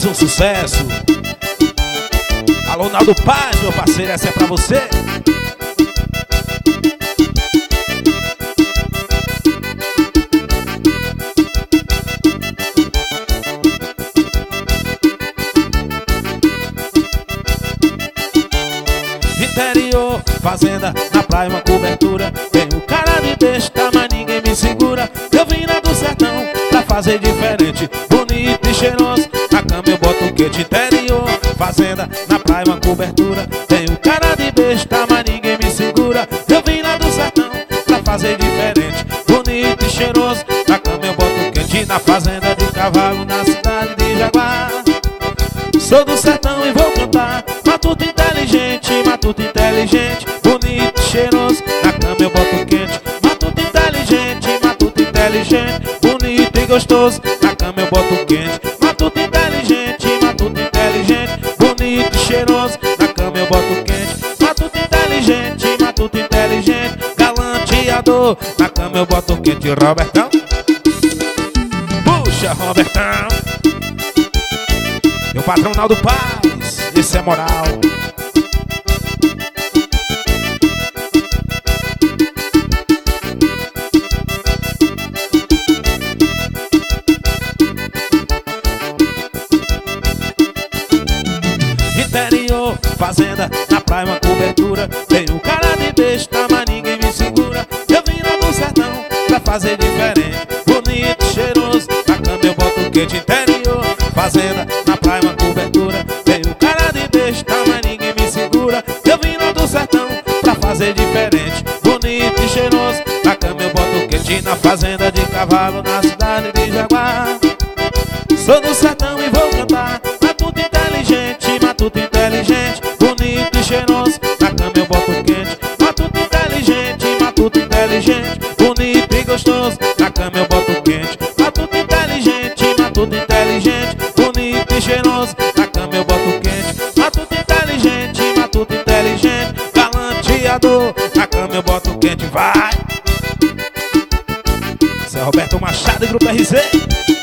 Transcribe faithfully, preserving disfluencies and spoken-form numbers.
mais um sucesso. Alô, Naldo Paz, meu parceiro, essa é pra você. Interior, fazenda, na praia uma cobertura. Tenho cara de besta, mas ninguém me segura. Eu vim lá do sertão pra fazer diferente, bonito e cheiroso. Na cama eu boto o quente. Interior, fazenda, na praia uma cobertura. Tenho cara de besta, mas ninguém me segura. Eu vim lá do sertão pra fazer diferente, bonito e cheiroso. Na cama eu boto o quente. Na fazenda de cavalo, na cidade de Jaguar. Sou do sertão e vou cantar. Matuto inteligente, matuto inteligente, bonito e cheiroso. Na cama eu boto quente. Matuto inteligente, matuto inteligente, bonito e gostoso. Na cama eu boto quente. Matuto inteligente, matuto inteligente, bonito e cheiroso. Na cama eu boto quente. Matuto inteligente, matuto inteligente, galanteador. Na cama eu boto quente. Robertão, puxa, Robertão. Meu patrão Naldo Paz, esse é moral. Interior, fazenda, na praia uma cobertura. Tenho cara de besta, mas ninguém me segura. Eu vim lá do sertão pra fazer diferente, bonito e cheiroso. Na cama eu boto quente. Interior, fazenda, na praia uma cobertura. Tenho cara de besta, mas ninguém me segura. Eu vim lá do sertão pra fazer diferente, bonito e cheiroso. Na cama eu boto quente. Na fazenda de cavalo, na cidade de Jaguar. Sou do sertão e vou cantar. Matuto inteligente, matuto inteligente, bonito e cheiroso. Na cama eu boto quente. Matuto inteligente, matuto inteligente, bonito e gostoso. Na cama eu boto quente. Matuto inteligente, matuto inteligente, bonito e cheiroso. Na cama eu boto quente. Matuto inteligente, matuto inteligente, galanteador. Na cama eu boto quente. Vai! Esse é Roberto Machado e Grupo R Z.